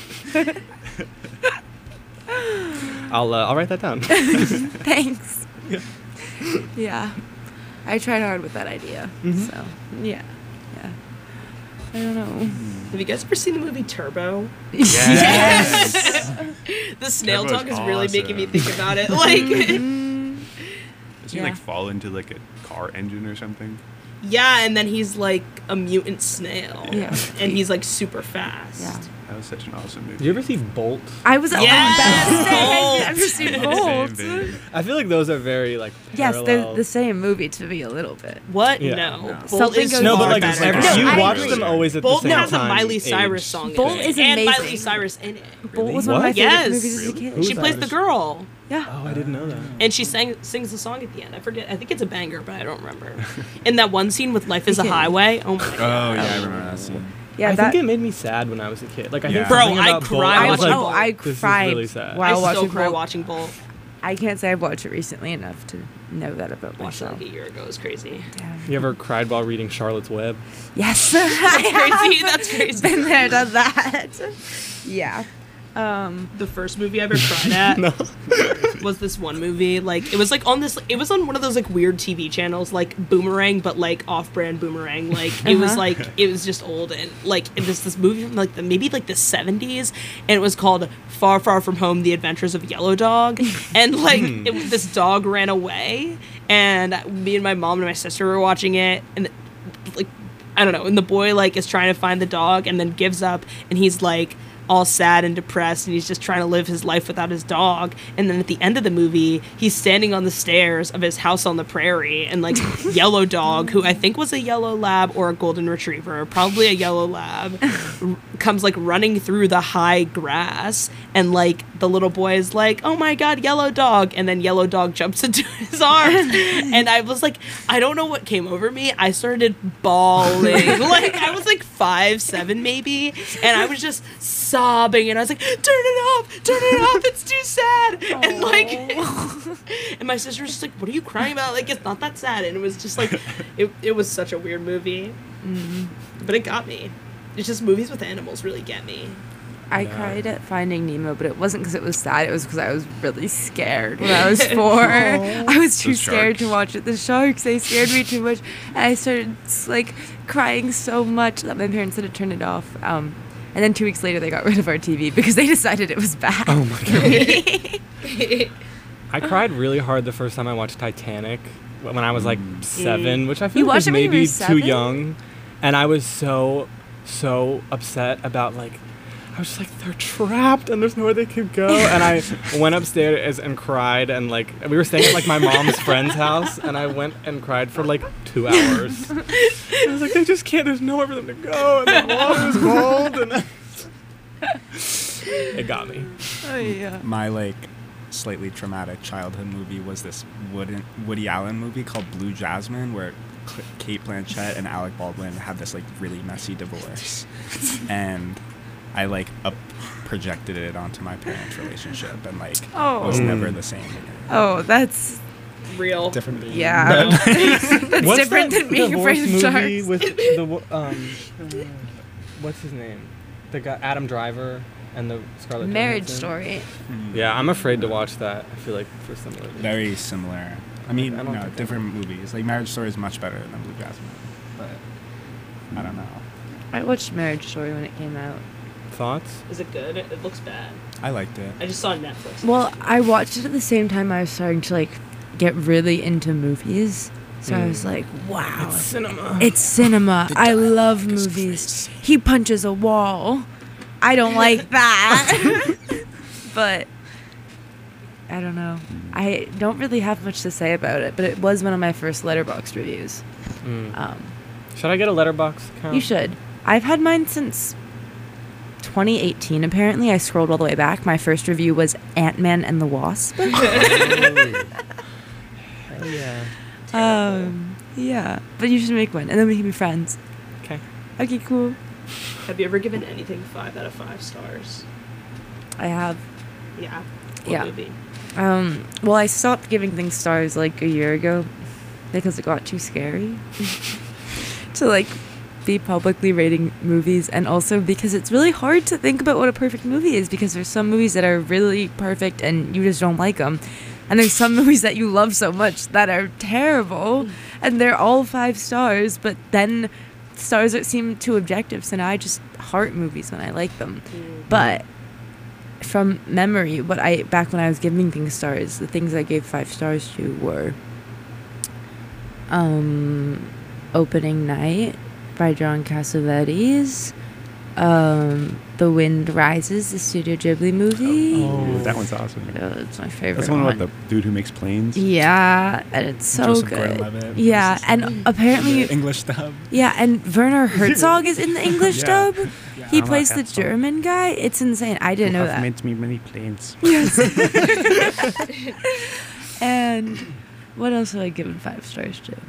I'll write that down. Thanks. Yeah, I tried hard with that idea. So yeah. I don't know. Have you guys ever seen the movie Turbo? Yes. The snail Turbo's talk is really making me awesome. think about it. Like, Does he Yeah. like fall into like a car engine or something? yeah, and then he's like a mutant snail. Yeah. And he's like super fast. Yeah. That was such an awesome movie. Did you ever see Bolt? I was Yes! I've never seen Same Bolt. thing. I feel like those are very like Yes, they're parallel. the same movie to me a little bit. What? Yeah. No. No. Bolt Something is goes No, but far like better. better. every, No, you I watch agree. them always at Bolt the same has a time. Miley Cyrus age. song Bolt in it. is and amazing. Miley Cyrus in it. Bolt was one of What? my favorite Yes. movies as a Really? kid. Who's She plays that? the girl. Yeah. Oh, I didn't know that. And she sings the song at the end. I forget. I think it's a banger, but I don't remember. In that one scene with Life is a Okay. Highway. Oh my Oh god. yeah, I remember that scene. Yeah, I that. think it made me sad when I was a kid. Like I think Yeah. Bro, something I about Bolt, cried I was watching like, Bolt. I this is cried really sad. while I still watching cry Bolt. watching Bolt. I can't say I've watched it recently enough to know that about Watched it myself. like a year ago. It was crazy. Damn. You ever cried while reading Charlotte's Web? Yes. Crazy. That's crazy. Been there, done that. Yeah. The first movie I ever cried at No. was this one movie. Like it was like on this. It was on one of those like weird TV channels, like Boomerang, but like off-brand Boomerang. Like it was Uh-huh. like it was just old and like it was this movie from like maybe like the 70s, and it was called Far Far From Home: The Adventures of Yellow Dog. And like this dog ran away, and me and my mom and my sister were watching it, and like I don't know, and the boy like is trying to find the dog and then gives up, and he's like all sad and depressed, and he's just trying to live his life without his dog. And then at the end of the movie, he's standing on the stairs of his house on the prairie, and like Yellow Dog, who I think was a yellow lab or a golden retriever, probably a yellow lab, comes like running through the high grass, and like the little boy is like, oh my god, Yellow Dog, and then Yellow Dog jumps into his arms. And I was like, I don't know what came over me, I started bawling. Like I was like 5, 7 maybe, and I was just sobbing, and I was like, turn it off, it's too sad. And like and my sister was just like, what are you crying about? Like it's not that sad. And it was just like it was such a weird movie. But it got me. It's just movies with animals really get me. I cried at Finding Nemo, but it wasn't because it was sad. It was because I was really scared when I was 4. I was too The scared to sharks. watch it. The sharks, they scared me too much. And I started like crying so much that my parents had to turn it off. And then 2 weeks later, they got rid of our TV because they decided it was bad. Oh my god. I cried really hard the first time I watched Titanic when I was like 7, which I feel You like watched was it when you were maybe too 7? young, and I was so upset about like. I was just like, they're trapped and there's nowhere they could go. And I went upstairs and cried, and like we were staying at like my mom's friend's house, and I went and cried for like 2 hours. I was like, they just can't. There's nowhere for them to go, and the water's cold, and it got me. Oh, yeah. My like slightly traumatic childhood movie was this Woody Allen movie called Blue Jasmine, where Kate Blanchett and Alec Baldwin had this like really messy divorce, and I like projected it onto my parents' relationship, and like Oh. it was never the same again. Oh, that's Real. Different. yeah. That's What's different that than being divorce afraid of movie sharks. with the what's his name? The guy Adam Driver and the Scarlett Marriage Johansson? Story. Yeah, I'm afraid to watch that. I feel like for similar reasons. Very similar. I mean, I don't think I different movies. Like Marriage Story is much better than Blue Jasmine, but I don't know. I watched Marriage Story when it came out. Thoughts? Is it good? It looks bad. I liked it. I just saw it on Netflix. Well, I watched it at the same time I was starting to like get really into movies. So I was like, wow. It's cinema. It's cinema. I love movies. He punches a wall. I don't like that. But I don't know. I don't really have much to say about it, but it was one of my first Letterboxd reviews. Should I get a letterbox account? You should. I've had mine since 2018, apparently. I scrolled all the way back. My first review was Ant-Man and the Wasp. Hell yeah. Yeah. But you should make one, and then we can be friends. Okay. Okay, cool. Have you ever given anything 5 out of 5 stars? I have. Yeah. Yeah. What movie? Well, I stopped giving things stars like a year ago because it got too scary to like be publicly rating movies, and also because it's really hard to think about what a perfect movie is, because there's some movies that are really perfect and you just don't like them, and there's some movies that you love so much that are terrible and they're all 5 stars, but then stars that seem too objective, so now I just heart movies when I like them. But from memory, back when I was giving things stars, the things I gave 5 stars to were Opening Night by John Cassavetes, The Wind Rises, the Studio Ghibli movie. Oh, that one's awesome. It's my favorite. That's the one about the dude who makes planes. Yeah, and it's so Joseph good. Gordon-Levitt. Yeah, and apparently, The English dub. yeah, and Werner Herzog is in the English dub. He I'm plays a the Herzog. German guy. It's insane. I didn't know Have that. made me many planes. And what else have I given 5 stars to?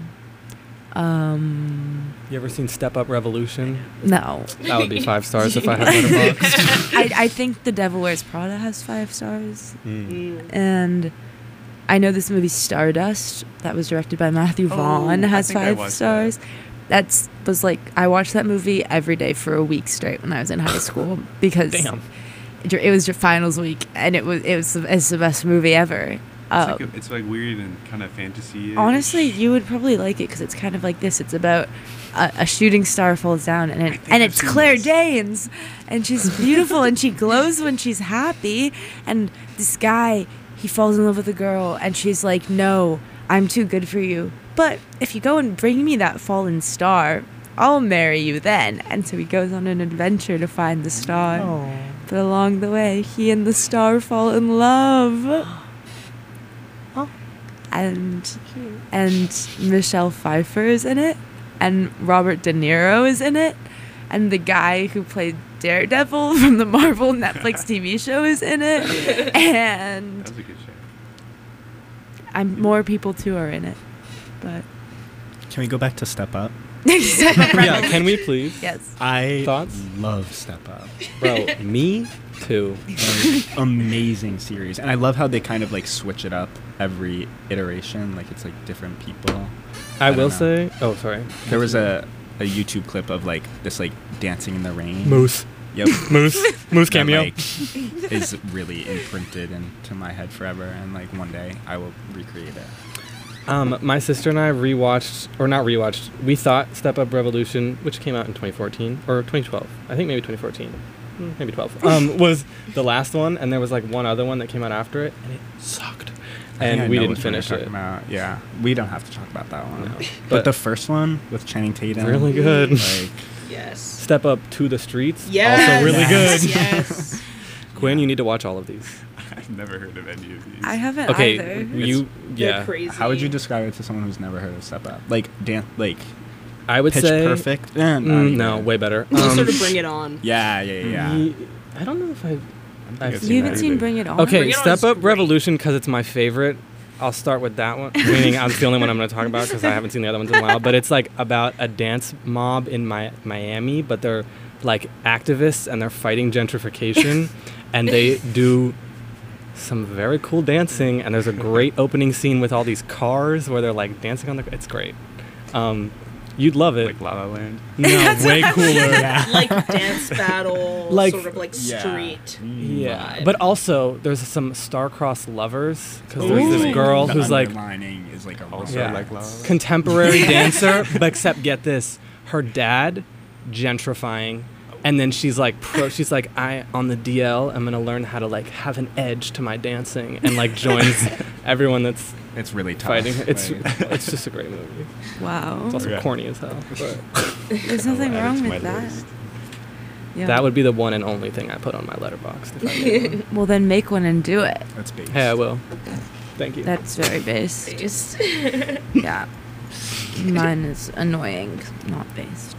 You ever seen Step Up Revolution? No. That would be 5 stars if I had Letterboxd. I think The Devil Wears Prada has 5 stars. Mm. And I know this movie Stardust, that was directed by Matthew Vaughn, has 5 stars. I watched that movie every day for a week straight when I was in high school because Damn. it was your finals week, and it's the best movie ever. It's like weird and kind of fantasy. Honestly, you would probably like it because it's kind of like this. It's about a shooting star falls down, and it's Claire Danes, and she's beautiful, and she glows when she's happy. And this guy, he falls in love with a girl, and she's like, "No, I'm too good for you. But if you go and bring me that fallen star, I'll marry you then." And so he goes on an adventure to find the star. But along the way, he and the star fall in love. And Michelle Pfeiffer is in it, and Robert De Niro is in it, and the guy who played Daredevil from the Marvel Netflix TV show is in it, and That was a good show. more people too are in it. But Can we go back to Step Up? Yeah, can we please? yes, I Thoughts? love Step Up. Bro, me too. Amazing series, and I love how they kind of like switch it up every iteration. Like it's like different people. I don't will know. say. Oh, sorry. There was a YouTube clip of like this like dancing in the rain. Moose. Yep. Moose That, cameo. like, is really imprinted into my head forever, and like one day I will recreate it. My sister and I we thought Step Up Revolution, which came out in 2014 or 2012, I think maybe 2014, maybe 12, was the last one, and there was like one other one that came out after it, and it sucked, I think I and we know didn't which one you're finish talking it. about. Yeah, we don't have to talk about that one. No. But But the first one with Channing Tatum, really good. Like, Yes. Step Up to the Streets, Yes. also really Yes. good. Yes. Quinn, you need to watch all of these. I've never heard of any of these. I haven't Okay, either. you They're yeah. crazy. how would you describe it to someone who's never heard of Step Up? Like like I would Pitch say Perfect. Not no, even. way better. Closer to Bring It On. Yeah. I don't know if I've I've You haven't that seen either. Bring It On? Okay, Bring It On Step is Up great. Revolution because it's my favorite. I'll start with that one, meaning I'm the only one I'm going to talk about because I haven't seen the other ones in a while. But it's like about a dance mob in Miami, but they're like activists and they're fighting gentrification, and they do some very cool dancing. And there's a great opening scene with all these cars where they're like dancing on the. It's great. You'd love it. Like La La Land. No, way cooler. Like dance battle, Like- sort of like Yeah. street. Yeah, vibe. but also there's some star-crossed lovers because Ooh. there's this Like, girl the who's like underlining is like a Also Yeah. like La La Land. contemporary dancer, but except get this, her dad gentrifying, and then she's like I on the DL I'm gonna learn how to like have an edge to my dancing, and like joins everyone that's It's really tough. fighting. It's like- it's just a great movie. Wow. It's also Yeah. corny as hell. But There's nothing I'll add it wrong to my with that. list. Yeah. that would be the one and only thing I put on my letterbox. If I made one. Well, then make one and do it. That's base. Hey, I will. Thank you. That's very based. Based. Yeah. Mine is annoying, not based.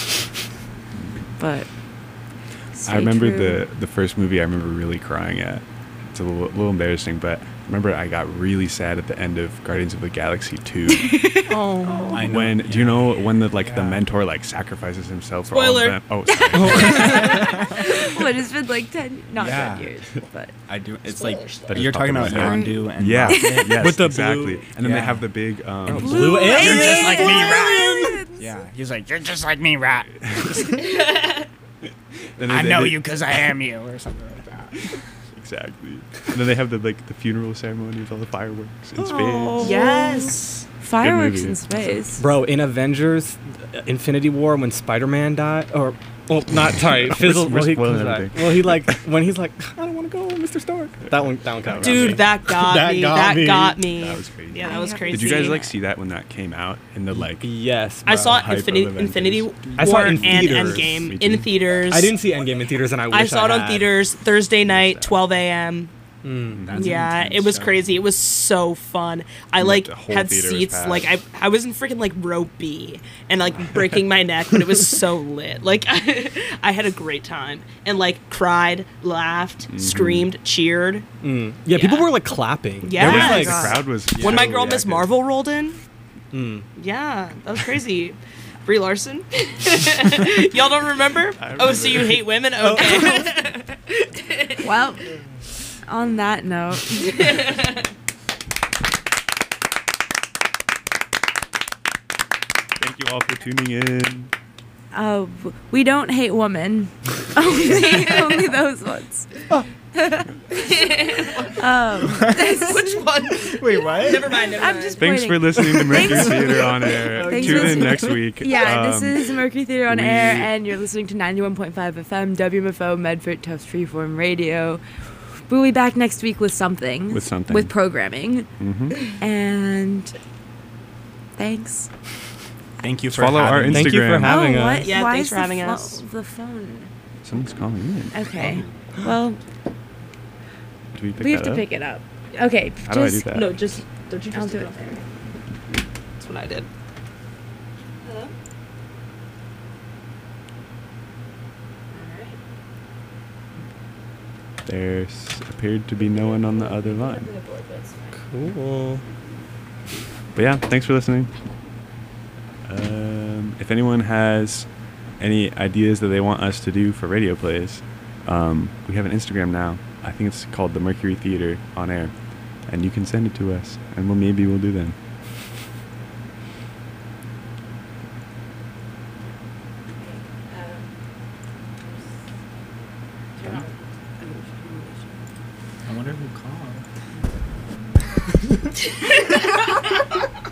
But. I remember true. the first movie I remember really crying at. It's a little embarrassing, but I remember I got really sad at the end of Guardians of the Galaxy 2. Oh. I know. When do you know when the the Yeah. mentor like sacrifices himself for all Spoiler. of them? Oh, sorry. What, it's been like 10, not Yeah. 10 years, but. I do. It's Spoilers. like That just you're talking popped about in my head. Yondu and Yeah, Rocket. yes, With the exactly. blue- And then they Yeah. have the big Blue aliens. You're just like me, Aliens! Yeah, he's like, you're just like me, rat. and then I they- know they- you because I am you, or something like that. Exactly. And then they have the funeral ceremony with all the fireworks in Oh. space. Yes. Fireworks movie. in space. Bro, in Avengers, Infinity War, when Spider-Man died, or well, not sorry, Fizzle. we're Well, he spoiling comes back. everything. Well, he like when he's like, I don't want to go, Mr. Stark. That one kind of got me. Dude, that got That me. got That me. got me. That was crazy. Yeah, that was crazy. Did you guys like see that when that came out in the like? Yes, I bro. saw hype of Infinity Avengers. War I saw it in and theaters. Endgame Me in too. theaters. I didn't see Endgame in theaters, and I wish I saw it on had. theaters Thursday night, 12 a.m. That's Yeah, intense. it was crazy. It was so fun. I And like the whole had theater was seats packed. like I was in freaking like row B and like breaking my neck, but it was so lit. Like I had a great time and like cried, laughed, screamed, cheered. Yeah, people Yeah. were like clapping. Yeah. There was Oh my like, God. The crowd was. When my so girl Miss reactive. Marvel rolled in, mm. yeah, that was crazy. Brie Larson. Y'all don't remember? Oh, so you hate women? Okay. Well, on that note, Thank you all for tuning in. we don't hate women. only those ones. Which one? Wait, what? Never mind. Never I'm mind. just Thanks pointing. for listening to Mercury Thanks. Theater on Air. Thanks Tune for in listening. next week. Yeah, this is Mercury Theater on we- Air, and you're listening to 91.5 FM, WMFO, Medford Tufts Freeform Radio. We'll be back next week with something. With something. With programming. Mhm. And thanks. Thank you for Follow our having me. Thank you for Instagram. having oh, what? us. Yeah, Why thanks is for the having us. The phone. Someone's calling in. Okay. Well, Do we pick we have that to up? pick it up. Okay. How do I do just- that? No, just don't you I'll just do do it it. there. That's what I did. There's appeared to be no one on the other line. Cool. But yeah, thanks for listening. If anyone has any ideas that they want us to do for radio plays, we have an Instagram now. I think it's called the Mercury Theater on Air, and you can send it to us, and maybe we'll do them. I wonder who called.